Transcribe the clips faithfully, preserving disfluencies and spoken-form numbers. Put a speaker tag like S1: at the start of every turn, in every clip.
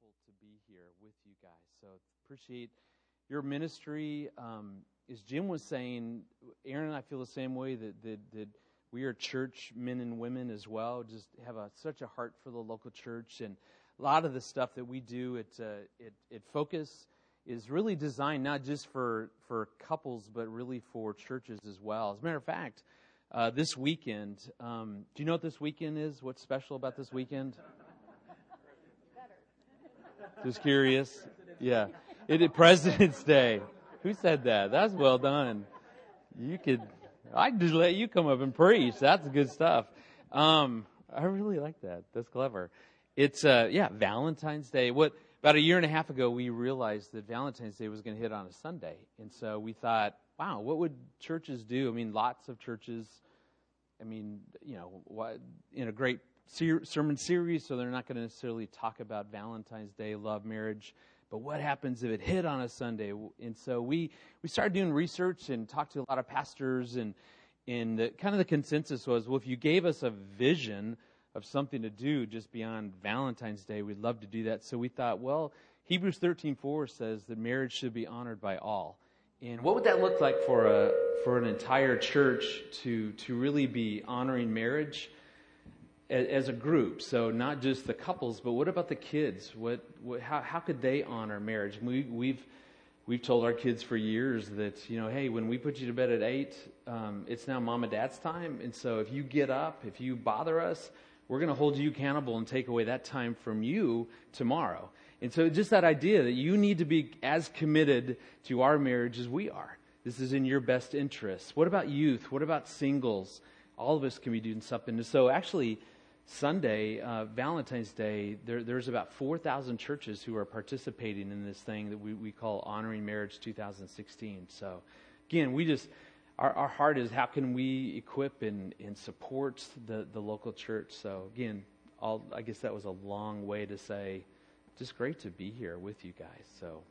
S1: grateful to be here with you guys. So appreciate your ministry. Um, as Jim was saying, Aaron and I feel the same way that, that, that we are church men and women as well. Just have a, such a heart for the local church, and a lot of the stuff that we do at uh, at, at Focus is really designed not just for for couples, but really for churches as well. As a matter of fact, uh, this weekend, um, do you know what this weekend is? What's special about this weekend? Just curious. Yeah. It is President's Day. Who said that? That's well done. You could, I'd just let you come up and preach. That's good stuff. Um, I really like that. That's clever. It's, uh, yeah, Valentine's Day. What, about a year and a half ago, we realized that Valentine's Day was going to hit on a Sunday. And so we thought, wow, what would churches do? I mean, lots of churches, I mean, you know, what, in a great ser- sermon series, so they're not going to necessarily talk about Valentine's Day, love, marriage. But what happens if it hit on a Sunday? And so we, we started doing research and talked to a lot of pastors, and, and the, kind of the consensus was, well, if you gave us a vision of something to do just beyond Valentine's Day, we'd love to do that. So we thought, well, Hebrews thirteen four says that marriage should be honored by all. And what would that look like for a for an entire church to to really be honoring marriage as, as a group? So not just the couples, but what about the kids? What, what how how could they honor marriage? We we've we've told our kids for years that, you know, hey, when we put you to bed at eight, um, it's now mom and dad's time, and so if you get up, if you bother us, we're going to hold you accountable and take away that time from you tomorrow. And so just that idea that you need to be as committed to our marriage as we are. This is in your best interest. What about youth? What about singles? All of us can be doing something. So actually, Sunday, uh, Valentine's Day, there, there's about four thousand churches who are participating in this thing that we, we call Honoring Marriage two thousand sixteen. So again, we just... Our, our heart is, how can we equip and, and support the, the local church? So again, all, I guess that was a long way to say, just great to be here with you guys. So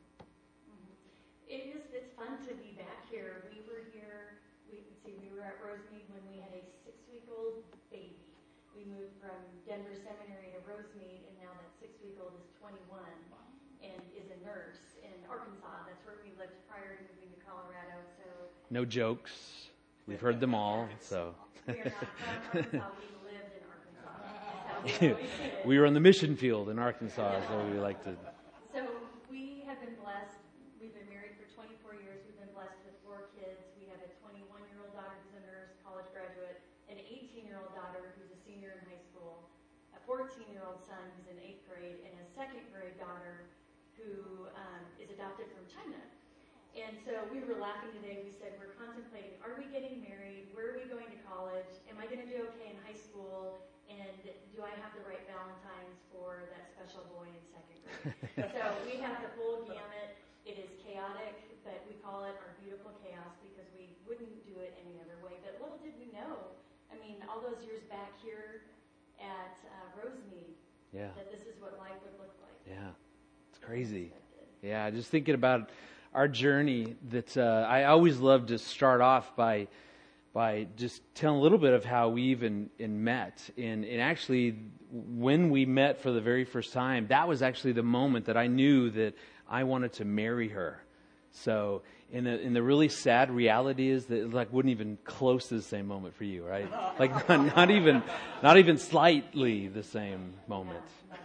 S2: it is. It's fun to be back here. We were here. We see. We were at Rosemead when we had a six-week-old baby. We moved from Denver Seminary to Rosemead, and now that six-week-old is twenty-one and is a nurse in Arkansas. That's where we lived prior to moving to Colorado. So.
S1: No jokes. We've heard them all. So
S2: we are not from Arkansas. We lived in Arkansas. So
S1: we were on the mission field in Arkansas, so we like to.
S2: So we have been blessed. We've been married for twenty-four years. We've been blessed with four kids. We have a twenty-one-year-old daughter who's a nurse, college graduate, an eighteen-year-old daughter who's a senior in high school, a fourteen-year-old son who's in eighth grade, and a second-grade daughter who um, is adopted from China. And so we were laughing today. We said, we're contemplating, are we getting married? Where are we going to college? Am I going to do okay in high school? And do I have the right Valentines for that special boy in second grade? So we have the full gamut. It is chaotic, but we call it our beautiful chaos because we wouldn't do it any other way. But little did we know, I mean, all those years back here at uh, Rosemead,
S1: yeah.
S2: that this is what life would look like.
S1: Yeah, it's crazy. Yeah, just thinking about our journey, that uh, I always love to start off by by just telling a little bit of how we even in met. And, and actually, when we met for the very first time, that was actually the moment that I knew that I wanted to marry her. So, in the, in the really sad reality is that it like wouldn't even close to the same moment for you, right? Like not, not even not even slightly the same moment.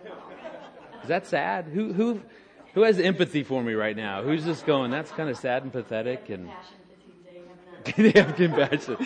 S1: Is that sad? Who who? Who has empathy for me right now? Who's just going, that's kind of sad and pathetic? And they have compassion.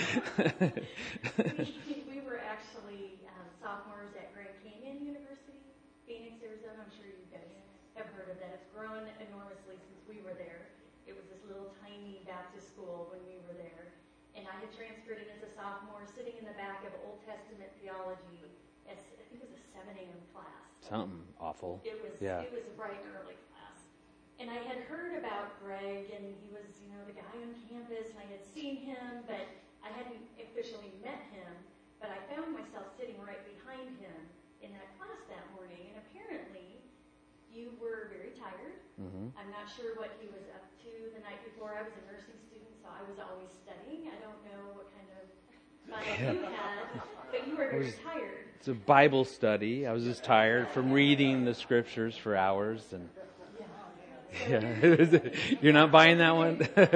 S2: we, we were actually um, sophomores at Grand Canyon University, Phoenix, Arizona. I'm sure you guys have heard of that. It's grown enormously since we were there. It was this little tiny Baptist school when we were there. And I had transferred in as a sophomore, sitting in the back of Old Testament theology. As, I think it was a seven a.m. class.
S1: Something awful.
S2: It was,
S1: yeah.
S2: It was a bright and early class. And I had heard about Greg, and he was, you know, the guy on campus, and I had seen him, but I hadn't officially met him. But I found myself sitting right behind him in that class that morning, and apparently you were very tired.
S1: Mm-hmm.
S2: I'm not sure what he was up to the night before. I was a nursing student, so I was always studying. I don't know what kind of fun you had, but you were very tired.
S1: It's a Bible study. I was just tired from reading the scriptures for hours, and yeah, you're not buying that one.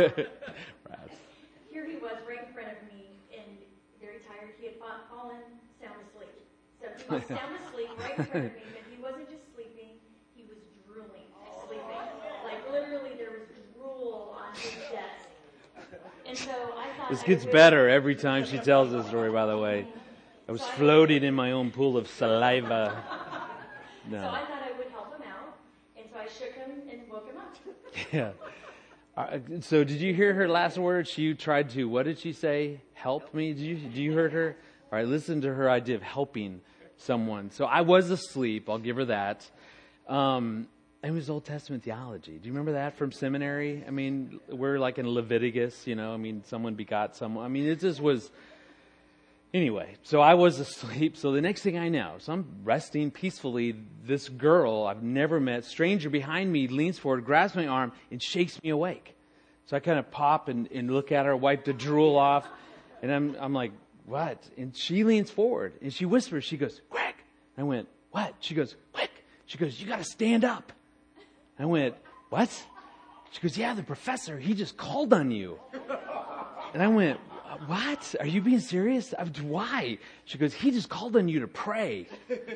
S2: Here he was, right in front of me, and very tired. He had fa- fallen sound asleep. So he was sound asleep right in front of me, but he wasn't just sleeping; he was drooling, sleeping. Like literally, there was drool on his desk. And so I thought
S1: This
S2: I
S1: gets
S2: would-
S1: better every time she tells the story. By the way. I was floating in my own pool of saliva. No.
S2: So I thought I would help him out, and so I shook him and woke him up.
S1: Yeah. Uh, so did you hear her last words? She tried to, what did she say? Help me? Did you, did you heard her? All right, listen to her idea of helping someone. So I was asleep. I'll give her that. Um, it was Old Testament theology. Do you remember that from seminary? I mean, we're like in Leviticus, you know, I mean, someone begot someone. I mean, it just was... Anyway, so I was asleep. So the next thing I know, so I'm resting peacefully. This girl I've never met, stranger behind me, leans forward, grabs my arm, and shakes me awake. So I kind of pop and, and look at her, wipe the drool off, and I'm I'm like, what? And she leans forward and she whispers. She goes, Greg. I went, what? She goes, quick. She goes, you got to stand up. I went, what? She goes, yeah, the professor, he just called on you. And I went, what? Are you being serious? I, why? She goes, he just called on you to pray.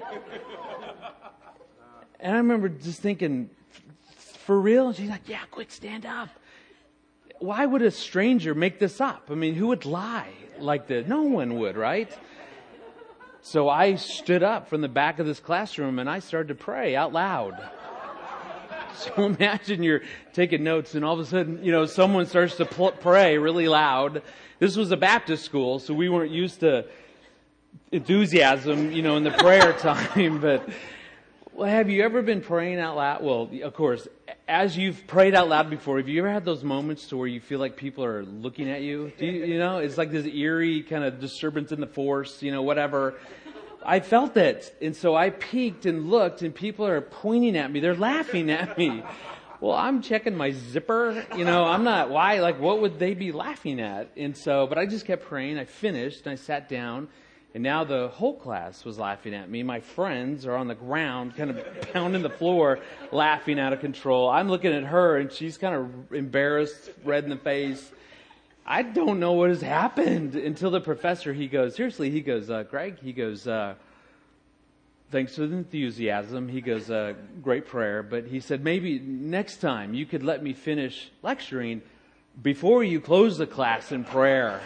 S1: And I remember just thinking, for real? She's like, yeah, quick, stand up. Why would a stranger make this up? I mean, who would lie like that? No one would, right? So I stood up from the back of this classroom and I started to pray out loud. So imagine you're taking notes and all of a sudden, you know, someone starts to pl- pray really loud. This was a Baptist school, so we weren't used to enthusiasm, you know, in the prayer time. But well, have you ever been praying out loud? Well, of course, as you've prayed out loud before, have you ever had those moments to where you feel like people are looking at you? Do you, you know, it's like this eerie kind of disturbance in the force, you know, whatever. I felt it. And so I peeked and looked and people are pointing at me. They're laughing at me. Well, I'm checking my zipper. You know, I'm not, why? Like, what would they be laughing at? And so, but I just kept praying. I finished and I sat down. And now the whole class was laughing at me. My friends are on the ground, kind of pounding the floor, laughing out of control. I'm looking at her and she's kind of embarrassed, red in the face. I don't know what has happened until the professor, he goes, seriously, he goes, uh, Greg, he goes, uh, thanks for the enthusiasm. He goes, uh, great prayer. But he said, maybe next time you could let me finish lecturing before you close the class in prayer.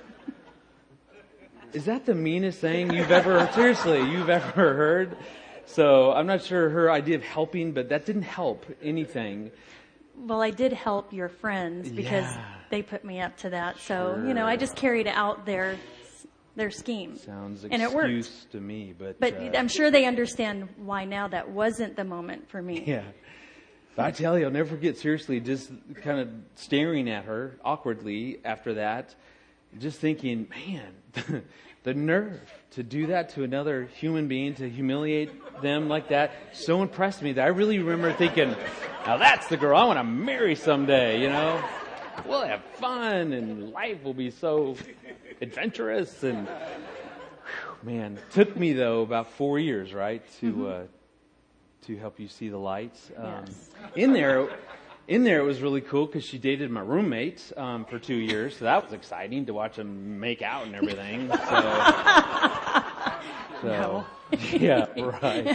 S1: Is that the meanest thing you've ever, seriously, you've ever heard? So I'm not sure her idea of helping, but that didn't help anything.
S2: Well, I did help your friends because
S1: Yeah.
S2: they put me up to that. So,
S1: Sure.
S2: you know, I just carried out their their scheme.
S1: Sounds
S2: And it worked.
S1: excuse to me, but
S2: But
S1: uh,
S2: I'm sure they understand why now that wasn't the moment for me.
S1: yeah. But I tell you, I'll never forget, seriously, just kind of staring at her awkwardly after that, just thinking, man, the nerve to do that to another human being, to humiliate them like that, so impressed me that I really remember thinking, now that's the girl I want to marry someday, you know? We'll have fun and life will be so adventurous. And whew, man, took me though about four years, right, to mm-hmm. uh, to help you see the light. Um,
S2: Yes.
S1: In there, in there it was really cool because she dated my roommate um, for two years, so that was exciting to watch them make out and everything. So, so
S2: No.
S1: yeah, right.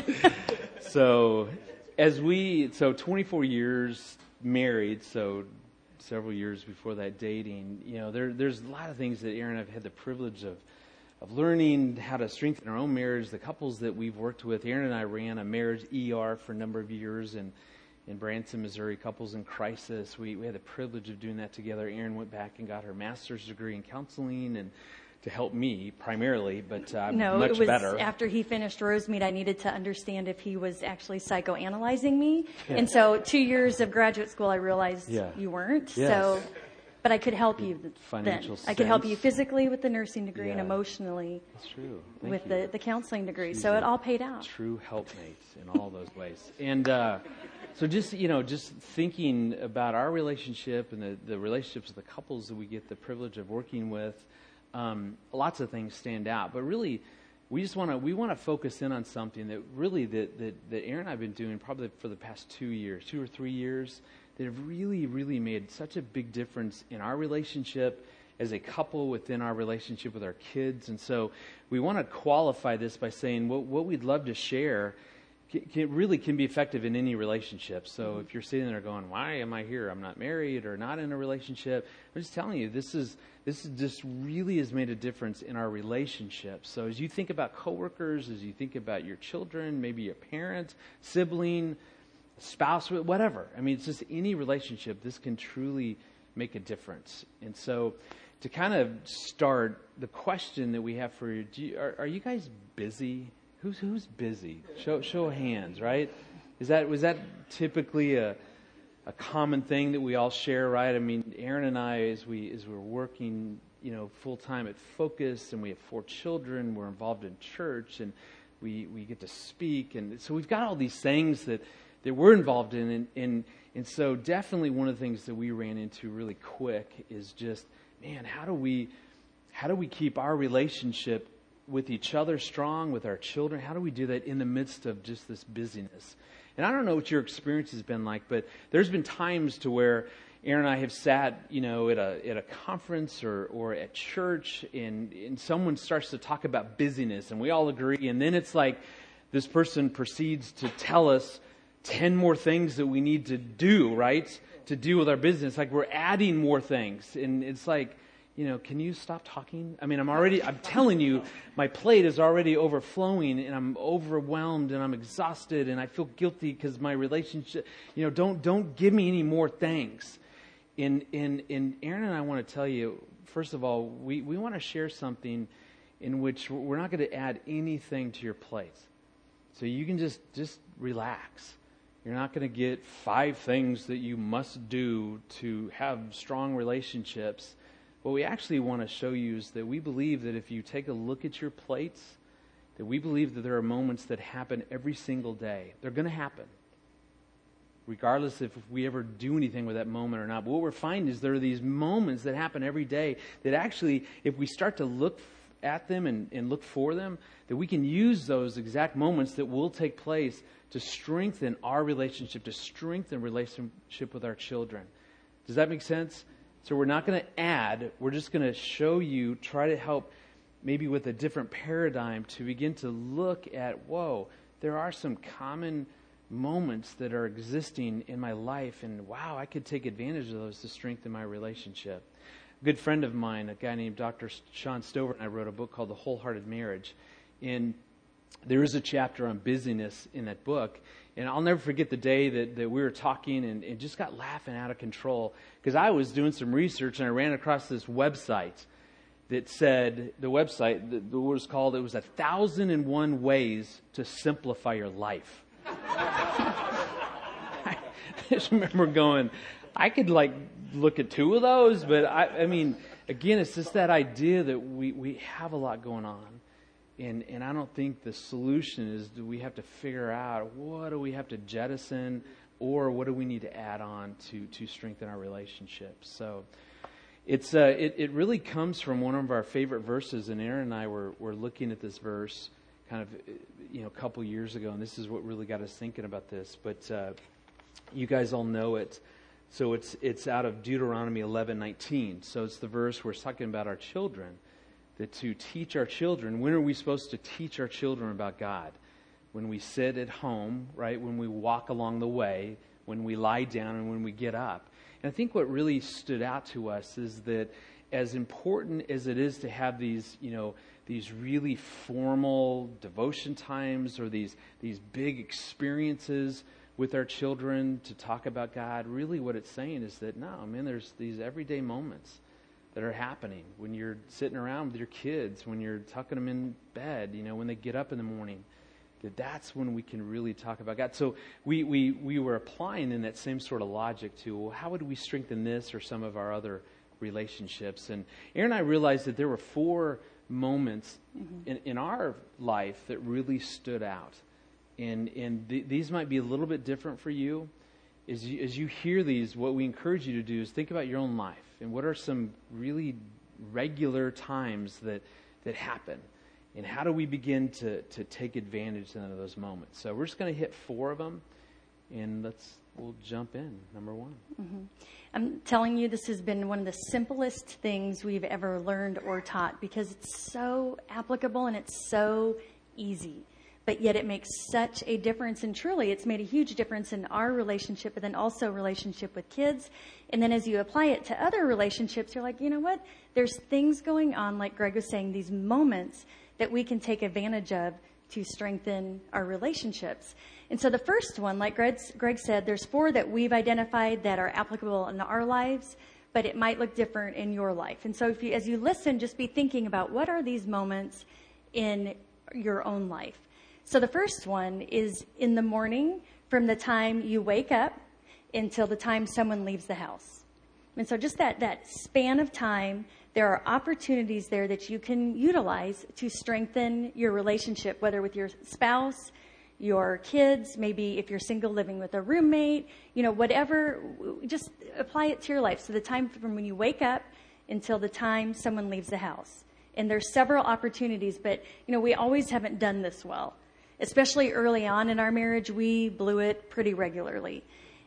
S1: So as we, so twenty-four years married, so several years before that dating, you know, there there's a lot of things that Erin and I've had the privilege of of learning how to strengthen our own marriage. The couples that we've worked with, Erin and I ran a marriage E R for a number of years in, in Branson, Missouri, Couples in Crisis. We, we had the privilege of doing that together. Erin went back and got her master's degree in counseling and to help me primarily, but uh,
S2: No,
S1: much
S2: it was
S1: better.
S2: after he finished Rosemead, I needed to understand if he was actually psychoanalyzing me. Yeah. And so two years of graduate school, I realized
S1: Yeah.
S2: you weren't.
S1: Yes.
S2: So, but I could help you
S1: Financial
S2: then. I could help
S1: sense.
S2: you physically with the nursing degree and
S1: Yeah.
S2: emotionally
S1: That's true. Thank
S2: with
S1: you.
S2: the, the counseling degree.
S1: She's
S2: so
S1: a
S2: it all paid out.
S1: True helpmates in all those ways. And uh, so just, you know, just thinking about our relationship and the, the relationships of the couples that we get the privilege of working with, um, lots of things stand out. But really, we just want to we want to focus in on something that really that, that that Aaron and I have been doing probably for the past two years, two or three years, that have really, really made such a big difference in our relationship as a couple, within our relationship with our kids. And so we want to qualify this by saying what what we'd love to share can, can really can be effective in any relationship. So mm-hmm. if you're sitting there going, why am I here? I'm not married or not in a relationship. I'm just telling you, this is this is just really has made a difference in our relationship. So as you think about coworkers, as you think about your children, maybe your parent, sibling, spouse, whatever. I mean, it's just any relationship. This can truly make a difference. And so to kind of start, the question that we have for you, do you are, are you guys busy? Who's who's busy? Show show of hands, right? Is that was that typically a a common thing that we all share, right? I mean, Aaron and I, as we as we're working, you know, full time at Focus, and we have four children, we're involved in church, and we we get to speak, and so we've got all these things that that we're involved in, and and and so definitely one of the things that we ran into really quick is just, man, how do we how do we keep our relationship with each other strong, with our children? How do we do that in the midst of just this busyness? And I don't know what your experience has been like, but there's been times to where Aaron and I have sat, you know, at a at a conference or, or at church, and, and someone starts to talk about busyness, and we all agree, and then it's like this person proceeds to tell us ten more things that we need to do, right, to do with our business. Like we're adding more things, and it's like, you know, can you stop talking? I mean, I'm already, I'm telling you, my plate is already overflowing, and I'm overwhelmed, and I'm exhausted, and I feel guilty because my relationship, you know, don't don't give me any more things. And, and, and Aaron and I want to tell you, first of all, we, we want to share something in which we're not going to add anything to your plate. So you can just, just relax. You're not going to get five things that you must do to have strong relationships. What we actually want to show you is that we believe that if you take a look at your plates, that we believe that there are moments that happen every single day. They're going to happen, regardless if we ever do anything with that moment or not. But what we're finding is there are these moments that happen every day that actually, if we start to look at them and, and look for them, that we can use those exact moments that will take place to strengthen our relationship, to strengthen relationship with our children. Does that make sense? So we're not going to add, we're just going to show you, try to help maybe with a different paradigm to begin to look at, whoa, there are some common moments that are existing in my life, and wow, I could take advantage of those to strengthen my relationship. A good friend of mine, a guy named Doctor Sean Stover, and I wrote a book called The Wholehearted Marriage. And there is a chapter on busyness in that book. And I'll never forget the day that, that we were talking and, and just got laughing out of control. Because I was doing some research and I ran across this website that said, the website, the, the what it was called, it was a thousand and one ways to simplify your life. I just remember going, I could like look at two of those, but I, I mean, again, it's just that idea that we, we have a lot going on. And and I don't think the solution is do we have to figure out what do we have to jettison or what do we need to add on to, to strengthen our relationships. So it's uh, it, it really comes from one of our favorite verses, and Aaron and I were, were looking at this verse kind of you know a couple years ago, and this is what really got us thinking about this. But uh, you guys all know it. So it's it's out of Deuteronomy eleven nineteen. So it's the verse where it's talking about our children. That to teach our children, when are we supposed to teach our children about God? When we sit at home, right? When we walk along the way, when we lie down, and when we get up. And I think what really stood out to us is that as important as it is to have these, you know, these really formal devotion times or these these big experiences with our children to talk about God, really what it's saying is that, no, man, there's these everyday moments that are happening when you're sitting around with your kids, when you're tucking them in bed, you know, when they get up in the morning, that that's when we can really talk about God. So we we we were applying in that same sort of logic to, well, how would we strengthen this or some of our other relationships? And Aaron and I realized that there were four moments mm-hmm. in, in our life that really stood out. And and th- these might be a little bit different for you. As you, as you hear these, what we encourage you to do is think about your own life and what are some really regular times that that happen. And how do we begin to, to take advantage then of those moments? So we're just going to hit four of them, and let's we'll jump in. Number one.
S3: Mm-hmm. I'm telling you, this has been one of the simplest things we've ever learned or taught because it's so applicable and it's so easy. But yet it makes such a difference, and truly it's made a huge difference in our relationship, but then also relationship with kids. And then as you apply it to other relationships, you're like, you know what? There's things going on, like Greg was saying, these moments that we can take advantage of to strengthen our relationships. And so the first one, like Greg, Greg said, there's four that we've identified that are applicable in our lives, but it might look different in your life. And so if you, as you listen, just be thinking about what are these moments in your own life. So the first one is in the morning from the time you wake up until the time someone leaves the house. And so just that, that span of time, there are opportunities there that you can utilize to strengthen your relationship, whether with your spouse, your kids, maybe if you're single living with a roommate, you know, whatever, just apply it to your life. So the time from when you wake up until the time someone leaves the house. And there's several opportunities, but, you know, we always haven't done this well. Especially early on in our marriage, we blew it pretty regularly.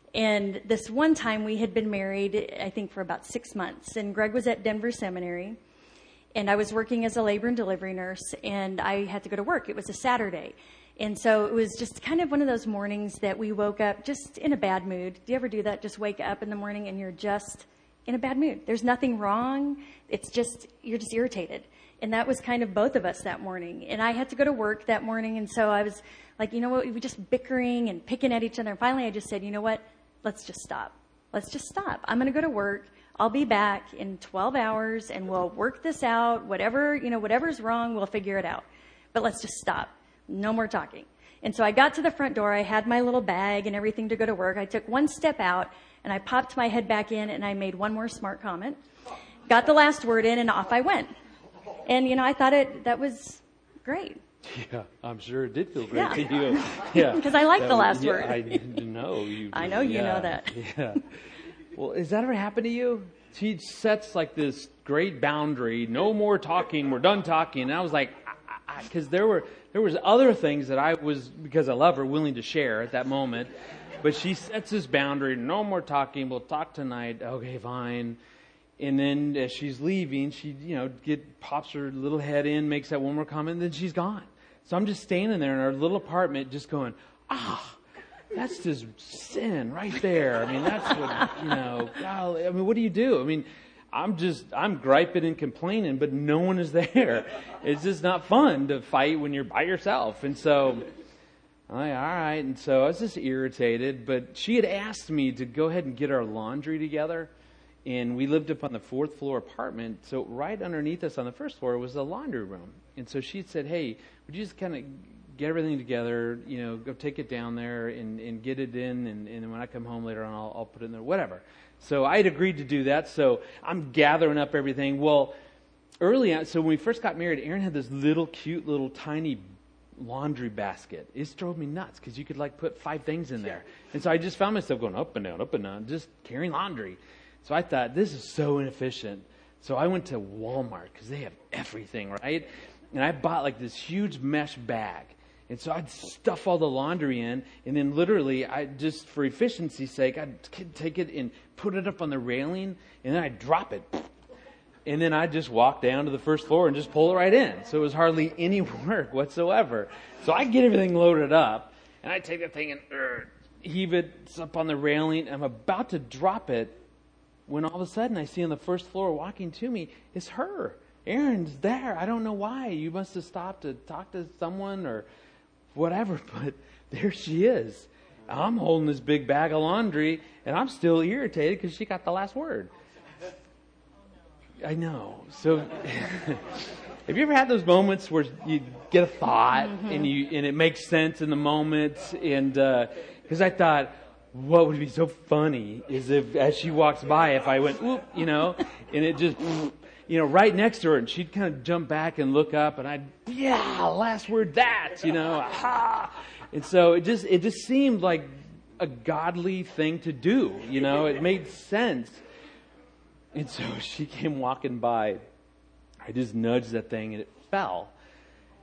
S3: And this one time we had been married, I think, for about six months. And Greg was at Denver Seminary. And I was working as a labor and delivery nurse. And I had to go to work. It was a Saturday. And so it was just kind of one of those mornings that we woke up just in a bad mood. Do you ever do that? Just wake up in the morning and you're just in a bad mood. There's nothing wrong. It's just, you're just irritated. And that was kind of both of us that morning. And I had to go to work that morning. And so I was like, you know what? We were just bickering and picking at each other. And finally I just said, you know what? Let's just stop. Let's just stop. I'm going to go to work. I'll be back in twelve hours and we'll work this out. Whatever, you know, whatever's wrong, we'll figure it out. But let's just stop. No more talking. And so I got to the front door. I had my little bag and everything to go to work. I took one step out and I popped my head back in and I made one more smart comment. Got the last word in and off I went. And, you know, I thought it, that was great.
S1: Yeah, I'm sure it did feel great
S3: yeah.
S1: to you. Yeah.
S3: Because I like
S1: that
S3: the
S1: was,
S3: last
S1: yeah,
S3: word.
S1: I know you.
S3: I know you
S1: yeah,
S3: know that.
S1: Yeah. Well, has that ever happened to you? She sets like this great boundary. No more talking. We're done talking. And I was like, because there were, there was other things that I was, because I love her, willing to share at that moment. But she sets this boundary. No more talking. We'll talk tonight. Okay, fine. And then as she's leaving, she, you know, get pops her little head in, makes that one more comment, and then she's gone. So I'm just standing there in our little apartment just going, ah, that's just sin right there. I mean, that's what, you know, golly, I mean, what do you do? I mean, I'm just, I'm griping and complaining, but no one is there. It's just not fun to fight when you're by yourself. And so I'm like, all right. And so I was just irritated, but she had asked me to go ahead and get our laundry together. And we lived up on the fourth floor apartment. So right underneath us on the first floor was the laundry room. And so she said, hey, would you just kind of get everything together, you know, go take it down there and, and get it in. And, and when I come home later on, I'll, I'll put it in there, whatever. So I had agreed to do that. So I'm gathering up everything. Well, early on, so when we first got married, Aaron had this little cute little tiny laundry basket. It drove me nuts because you could like put five things in there. And so I just found myself going up and down, up and down, just carrying laundry. So I thought, this is so inefficient. So I went to Walmart because they have everything, right? And I bought like this huge mesh bag. And so I'd stuff all the laundry in. And then literally, I just for efficiency's sake, I'd take it and put it up on the railing. And then I'd drop it. And then I'd just walk down to the first floor and just pull it right in. So it was hardly any work whatsoever. So I get everything loaded up. And I take that thing and uh, heave it up on the railing. I'm about to drop it. When all of a sudden I see on the first floor walking to me, it's her. Erin's there. I don't know why. You must have stopped to talk to someone or whatever, but there she is. I'm holding this big bag of laundry, and I'm still irritated because she got the last word. I know. So have you ever had those moments where you get a thought mm-hmm. and you and it makes sense in the moment? And because uh, I thought, what would be so funny is if, as she walks by, if I went, whoop, you know, and it just, you know, right next to her, and she'd kind of jump back and look up, and I'd, yeah, last word, that, you know, aha. And so it just, it just seemed like a godly thing to do, you know, it made sense. And so she came walking by. I just nudged that thing, and it fell.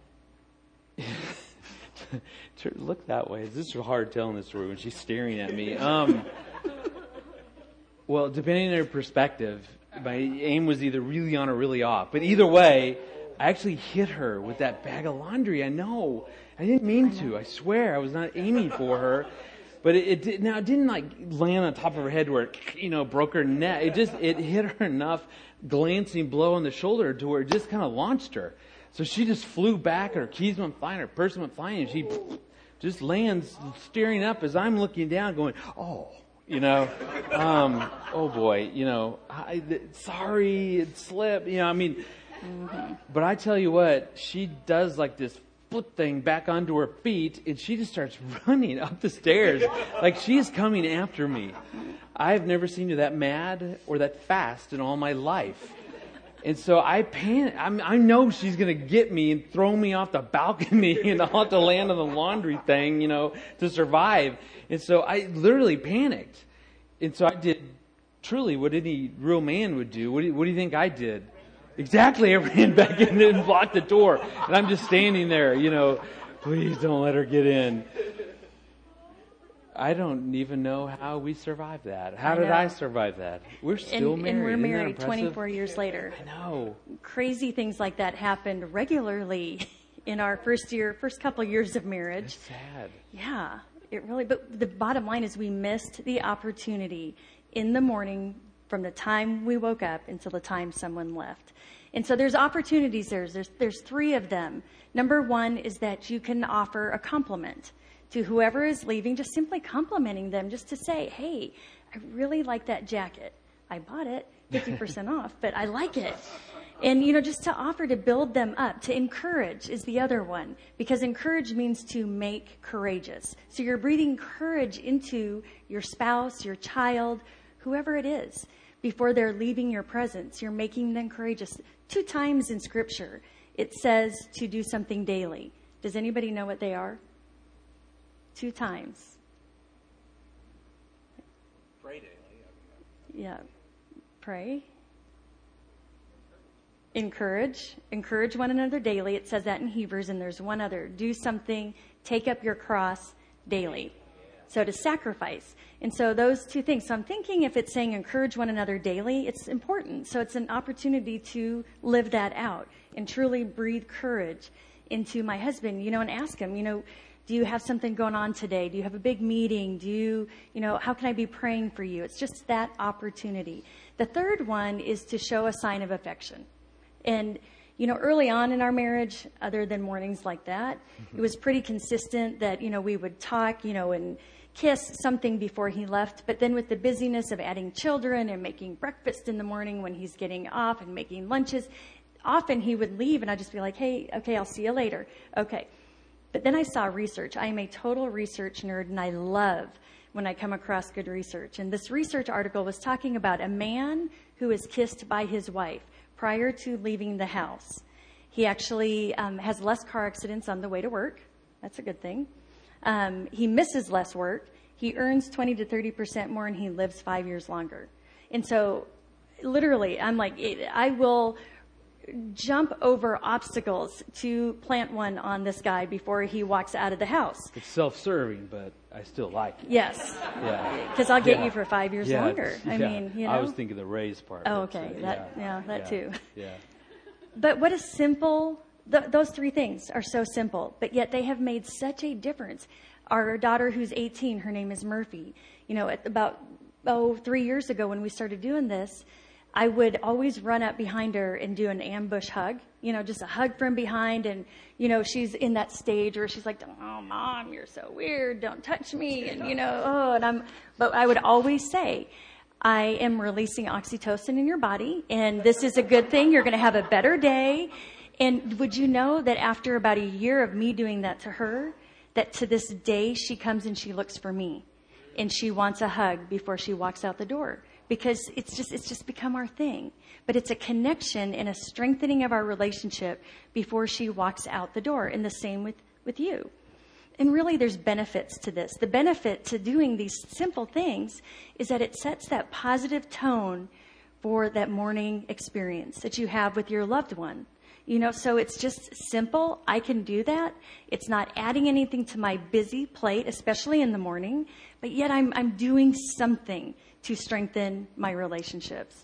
S1: Look that way. This is hard telling this story when she's staring at me. Um, well, depending on her perspective, my aim was either really on or really off. But either way, I actually hit her with that bag of laundry. I know. I didn't mean to. I swear. I was not aiming for her. But it, it did, now it didn't like land on top of her head where it, you know, broke her neck. It just, it hit her enough, glancing blow on the shoulder to where it just kind of launched her. So she just flew back, and her keys went flying, her purse went flying, and she just lands staring up as I'm looking down going, oh, you know, um, oh boy, you know, I, sorry, it slipped, you know, I mean, mm-hmm. But I tell you what, she does like this flip thing back onto her feet, and she just starts running up the stairs like she's coming after me. I've never seen her that mad or that fast in all my life. And so I panic. I'm, I know she's going to get me and throw me off the balcony, and I'll have to land on the laundry thing, you know, to survive. And so I literally panicked. And so I did truly what any real man would do. What do you, what do you think I did? Exactly. I ran back in and blocked the door. And I'm just standing there, you know, please don't let her get in. I don't even know how we survived that. How I did I survive that? We're still
S3: and,
S1: married.
S3: And we're married twenty-four years later.
S1: I know.
S3: Crazy things like that happened regularly in our first year, first couple of years of marriage.
S1: It's sad.
S3: Yeah, it really, but the bottom line is we missed the opportunity in the morning from the time we woke up until the time someone left. And so there's opportunities there. There's, there's three of them. Number one is that you can offer a compliment to whoever is leaving, just simply complimenting them, just to say, hey, I really like that jacket. I bought it fifty percent off, but I like it. And, you know, just to offer to build them up, to encourage is the other one, because encourage means to make courageous. So you're breathing courage into your spouse, your child, whoever it is, before they're leaving your presence. You're making them courageous. Two times in Scripture, it says to do something daily. Does anybody know what they are? Two times.
S4: Pray daily.
S3: Yeah. Pray. Encourage. Encourage one another daily. It says that in Hebrews, and there's one other. Do something. Take up your cross daily. So to sacrifice. And so those two things. So I'm thinking if it's saying encourage one another daily, it's important. So it's an opportunity to live that out and truly breathe courage into my husband, you know, and ask him, you know, do you have something going on today? Do you have a big meeting? Do you, you know, how can I be praying for you? It's just that opportunity. The third one is to show a sign of affection. And, you know, early on in our marriage, other than mornings like that, mm-hmm. it was pretty consistent that, you know, we would talk, you know, and kiss something before he left. But then with the busyness of adding children and making breakfast in the morning when he's getting off and making lunches, often he would leave and I'd just be like, hey, okay, I'll see you later. Okay. But then I saw research. I am a total research nerd, and I love when I come across good research. And this research article was talking about a man who is kissed by his wife prior to leaving the house. He actually um, has less car accidents on the way to work. That's a good thing. Um, he misses less work. He earns twenty to thirty percent more, and he lives five years longer. And so, literally, I'm like, I will jump over obstacles to plant one on this guy before he walks out of the house.
S1: It's self-serving, but I still like it.
S3: Yes.
S1: Yeah.
S3: Because I'll get
S1: yeah.
S3: you for five years
S1: yeah,
S3: longer. I
S1: yeah.
S3: mean, you know.
S1: I was thinking the raise part.
S3: Oh, okay.
S1: So,
S3: that, yeah, yeah that
S1: yeah.
S3: too.
S1: Yeah.
S3: But what a simple, th- those three things are so simple, but yet they have made such a difference. Our daughter, who's eighteen, her name is Murphy. You know, at about, oh, three years ago when we started doing this, I would always run up behind her and do an ambush hug, you know, just a hug from behind. And, you know, she's in that stage where she's like, oh, Mom, you're so weird. Don't touch me. And, you know, oh, and I'm, but I would always say, I am releasing oxytocin in your body, and this is a good thing. You're going to have a better day. And would you know that after about a year of me doing that to her, that to this day she comes and she looks for me and she wants a hug before she walks out the door. Because it's just it's just become our thing. But it's a connection and a strengthening of our relationship before she walks out the door. And the same with, with you. And really there's benefits to this. The benefit to doing these simple things is that it sets that positive tone for that morning experience that you have with your loved one. You know, so it's just simple. I can do that. It's not adding anything to my busy plate, especially in the morning, but yet I'm I'm doing something to strengthen my relationships.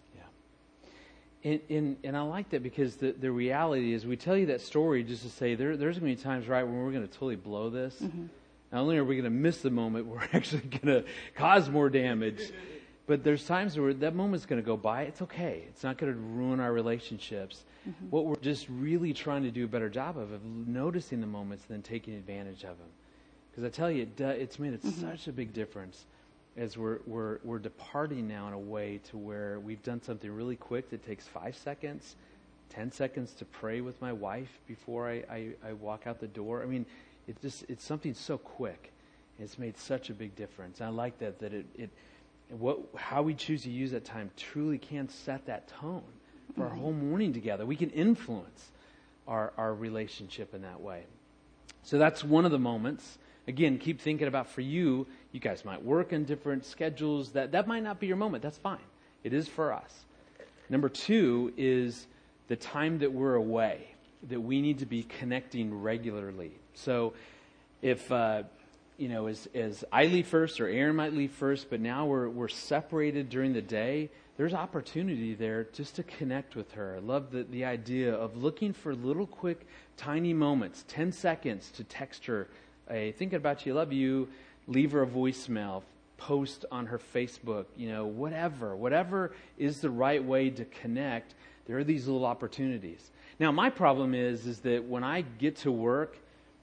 S1: Yeah. And, and, and I like that because the, the reality is we tell you that story just to say there, there's going to be times, right, when we're going to totally blow this. Mm-hmm. Not only are we going to miss the moment, we're actually going to cause more damage. But there's times where that moment's going to go by. It's okay. It's not going to ruin our relationships. Mm-hmm. What we're just really trying to do a better job of, of noticing the moments and then taking advantage of them. Because I tell you, it, it's made it mm-hmm. such a big difference as we're, we're, we're departing now in a way to where we've done something really quick that takes five seconds, ten seconds to pray with my wife before I, I, I walk out the door. I mean, it just it's something so quick. It's made such a big difference. I like that, that it, it what how we choose to use that time truly can set that tone for mm-hmm. our whole morning together. We can influence our, our relationship in that way. So that's one of the moments. Again, keep thinking about for you, you guys might work in different schedules. That, that might not be your moment. That's fine. It is for us. Number two is the time that we're away, that we need to be connecting regularly. So if, uh, you know, as, as I leave first or Aaron might leave first, but now we're we're separated during the day, there's opportunity there just to connect with her. I love the, the idea of looking for little quick, tiny moments, ten seconds to text her, hey, thinking about you, love you, leave her a voicemail, post on her Facebook, you know, whatever. Whatever is the right way to connect, there are these little opportunities. Now, my problem is, is that when I get to work,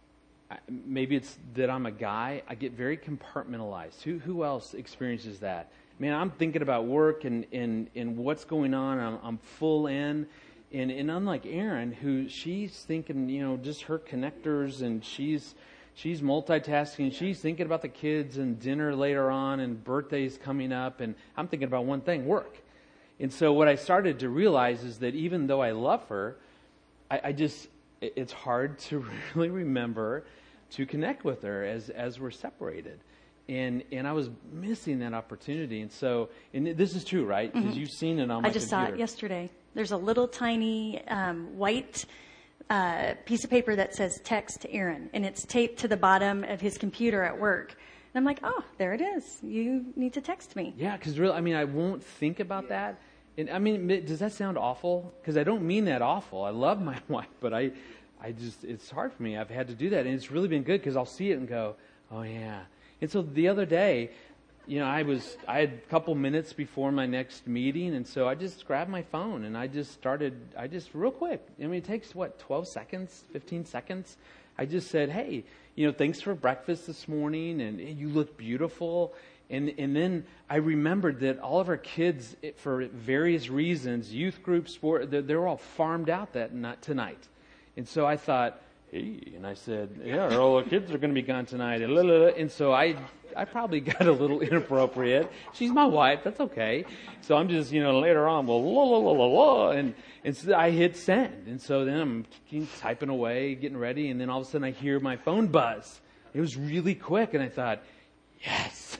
S1: maybe it's that I'm a guy, I get very compartmentalized. Who who else experiences that? Man, I'm thinking about work and, and, and what's going on. I'm, I'm full in. And, and unlike Erin, who she's thinking, you know, just her connectors and she's she's multitasking. She's thinking about the kids and dinner later on and birthdays coming up. And I'm thinking about one thing, work. And so what I started to realize is that even though I love her, I, I just, it's hard to really remember to connect with her as, as we're separated. And and I was missing that opportunity. And so, and this is true, right? Because mm-hmm. you've seen it on my
S3: I just
S1: computer.
S3: saw it yesterday. There's a little tiny um, white uh, piece of paper that says text to Aaron. And it's taped to the bottom of his computer at work. And I'm like, oh, there it is. You need to text me.
S1: Yeah, because really, I mean, I won't think about that. And I mean, does that sound awful? Because I don't mean that awful. I love my wife, but I, I just, it's hard for me. I've had to do that. And it's really been good because I'll see it and go, oh, yeah. And so the other day, you know, I was, I had a couple minutes before my next meeting. And so I just grabbed my phone and I just started, I just real quick. I mean, it takes what, twelve seconds, fifteen seconds. I just said, hey, you know, thanks for breakfast this morning. And you look beautiful. And and then I remembered that all of our kids, for various reasons, youth group, sport, they're, they're all farmed out that night, tonight. And so I thought, hey, and I said, yeah, all the kids are going to be gone tonight. And so I I probably got a little inappropriate. She's my wife. That's okay. So I'm just, you know, later on, well, la, la, la, la, la. And, and so I hit send. And so then I'm typing away, getting ready. And then all of a sudden I hear my phone buzz. It was really quick. And I thought, yes,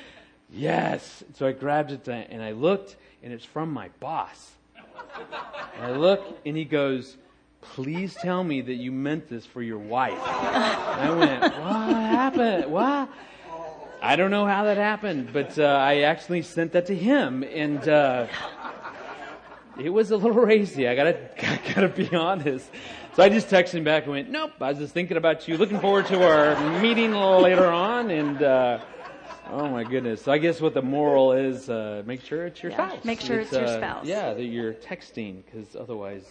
S1: yes. So I grabbed it and I looked, and it's from my boss. And I look, and he goes, please tell me that you meant this for your wife. And I went, what happened? What? I don't know how that happened, but uh, I actually sent that to him, and uh, it was a little racy. I gotta, gotta be honest. So I just texted him back and went, nope, I was just thinking about you. Looking forward to our meeting a little later on, and uh, oh my goodness. So I guess what the moral is, uh, make sure it's your
S3: yeah,
S1: spouse.
S3: Make sure it's, it's your
S1: uh,
S3: spouse.
S1: Yeah, that you're texting, because otherwise,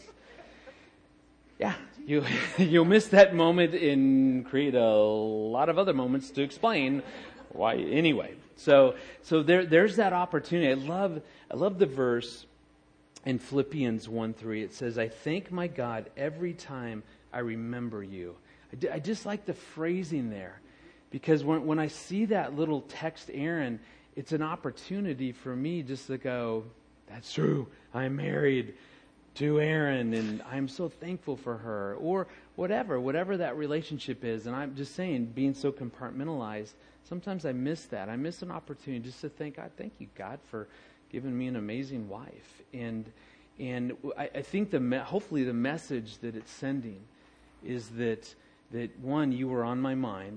S1: yeah, you, you'll miss that moment and create a lot of other moments to explain why. Anyway, so so there there's that opportunity. I love I love the verse in Philippians one three. It says, I thank my God every time I remember you. I, d- I just like the phrasing there, because when when I see that little text, Aaron, it's an opportunity for me just to go, that's true, I'm married to Aaron, and I'm so thankful for her, or whatever, whatever that relationship is. And I'm just saying, being so compartmentalized, sometimes I miss that. I miss an opportunity just to thank God. Thank you, God, for giving me an amazing wife. And And I, I think the me- hopefully the message that it's sending is that that one, you were on my mind,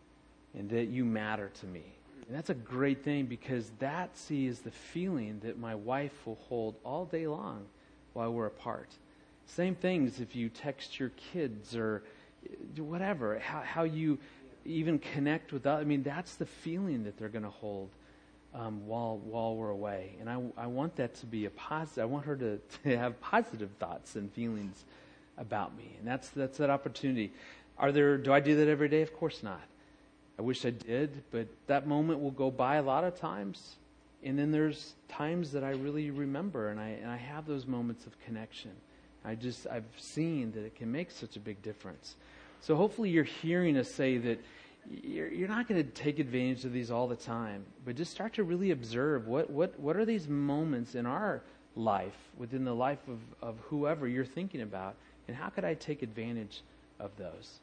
S1: and that you matter to me. And that's a great thing, because that, see, is the feeling that my wife will hold all day long while we're apart. Same things if you text your kids or whatever, how, how you even connect with others. I mean, that's the feeling that they're going to hold um, while while we're away. And I, I want that to be a positive. I want her to, to have positive thoughts and feelings about me. And that's that's that opportunity. Are there? Do I do that every day? Of course not. I wish I did, but that moment will go by a lot of times. And then there's times that I really remember, and I and I have those moments of connection. I just, I've seen that it can make such a big difference. So hopefully you're hearing us say that you're, you're not going to take advantage of these all the time, but just start to really observe what, what, what are these moments in our life, within the life of, of whoever you're thinking about, and how could I take advantage of those?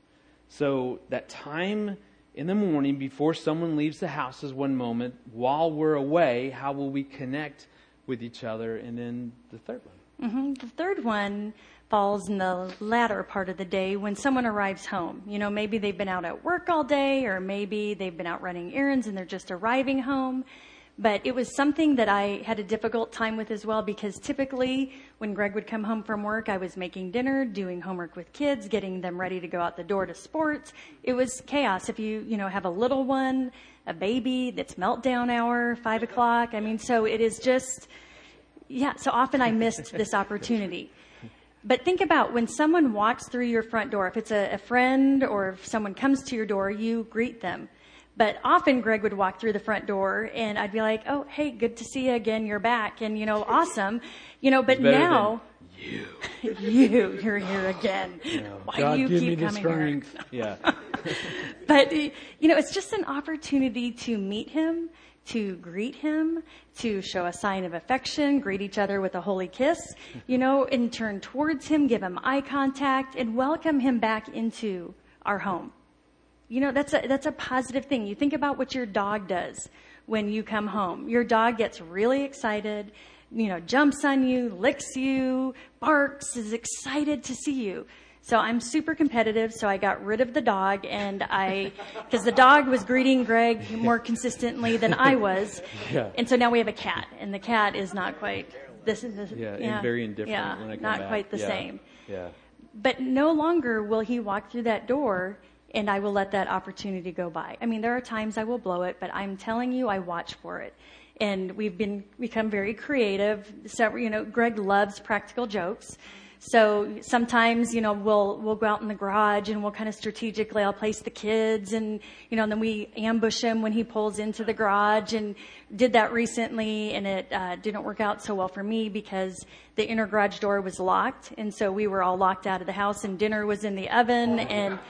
S1: So that time in the morning before someone leaves the house is one moment. While we're away, how will we connect with each other? And then the third one.
S3: Mm-hmm. The third one falls in the latter part of the day when someone arrives home. You know, maybe they've been out at work all day, or maybe they've been out running errands and they're just arriving home. But it was something that I had a difficult time with as well, because typically when Greg would come home from work, I was making dinner, doing homework with kids, getting them ready to go out the door to sports. It was chaos. If you, you know, have a little one, a baby, that's meltdown hour, five o'clock. I mean, so it is just, yeah, so often I missed this opportunity. But think about when someone walks through your front door, if it's a, a friend or if someone comes to your door, you greet them. But often Greg would walk through the front door and I'd be like, oh, hey, good to see you again. You're back. And, you know, awesome. You know, but now
S1: you,
S3: you, you're here again.
S1: You know,
S3: Why
S1: God,
S3: do you
S1: give
S3: keep
S1: me the
S3: coming
S1: strength.
S3: here?
S1: Yeah.
S3: But, you know, it's just an opportunity to meet him, to greet him, to show a sign of affection, greet each other with a holy kiss, you know, and turn towards him, give him eye contact, and welcome him back into our home. You know, that's a, that's a positive thing. You think about what your dog does when you come home. Your dog gets really excited, you know, jumps on you, licks you, barks, is excited to see you. So I'm super competitive, so I got rid of the dog, and I, because the dog was greeting Greg more consistently than I was.
S1: Yeah.
S3: And so now we have a cat, and the cat is not quite, this is, this,
S1: Yeah,
S3: yeah,
S1: and very indifferent
S3: yeah,
S1: when I come
S3: not
S1: back.
S3: quite the
S1: Yeah.
S3: same.
S1: Yeah.
S3: But no longer will he walk through that door and I will let that opportunity go by. I mean, there are times I will blow it, but I'm telling you, I watch for it. And we've been become very creative. So, you know, Greg loves practical jokes. So sometimes, you know, we'll we'll go out in the garage and we'll kind of strategically, I'll place the kids and, you know, and then we ambush him when he pulls into the garage, and did that recently, and it uh, didn't work out so well for me because the inner garage door was locked, and so we were all locked out of the house, and dinner was in the oven, and